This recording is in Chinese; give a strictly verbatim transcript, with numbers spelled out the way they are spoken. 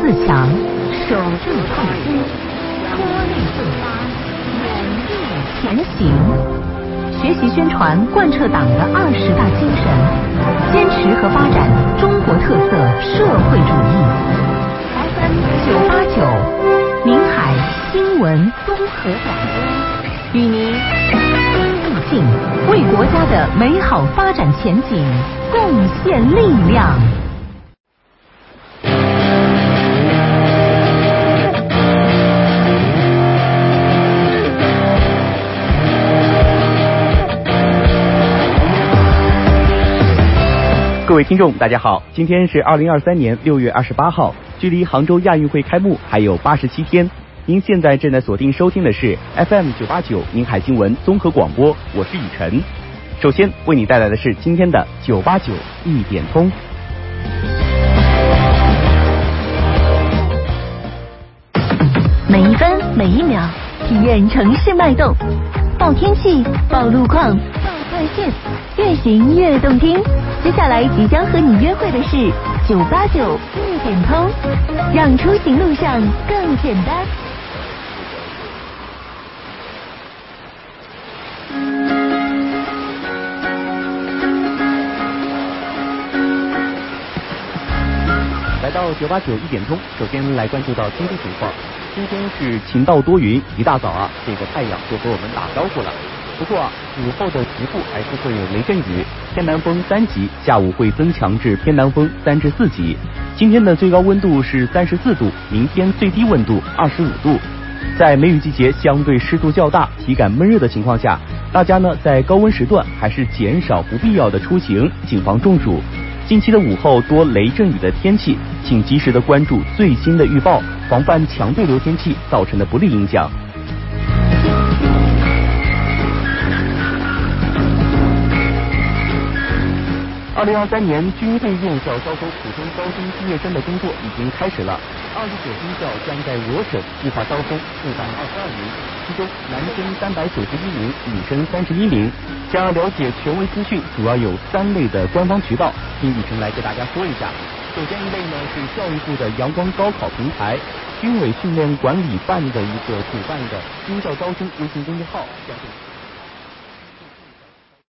自强，守正抗击，脱内奋发，勇毅前行。学习宣传贯彻党的二十大精神，坚持和发展中国特色社会主义。F M 九八九，宁海新闻综合广播，与您路径为国家的美好发展前景贡献力量。 各位听众大家好，今天是二零二三年六月二十八号，距离杭州亚运会开幕还有八十七天。您现在正在锁定收听的是 F M 九八九宁海新闻综合广播，我是雨晨。首先为你带来的是今天的九八九一点通。 每一分每一秒体验城市脉动，报天气，报路况，报快线，越行越动听。接下来即将和你约会的是九八九一点通，让出行路上更简单。 来到九八九一点通，首先来关注到天气情况。今天是晴到多云，一大早啊，这个太阳就和我们打招呼了。不过啊，午后的局部还是会有雷阵雨，偏南风三级，下午会增强至偏南风三至四级。今天的最高温度是三十四度，明天最低温度二十五度。在梅雨季节相对湿度较大、体感闷热的情况下，大家呢在高温时段还是减少不必要的出行，谨防中暑。近期的午后多雷阵雨的天气，请及时的关注最新的预报，防范强对流天气造成的不利影响。二零二三年军备院校招收普通高中毕业生的工作已经开始了。二十所军校将在我省计划招收四百二十二名，其中男生三百九十一名，女生三十一名。想要了解权威资讯，主要有三类的官方渠道，听雨晨来给大家说一下。首先一类呢是教育部的阳光高考平台，军委训练管理办的一个主办的军校招生微信公众号，相信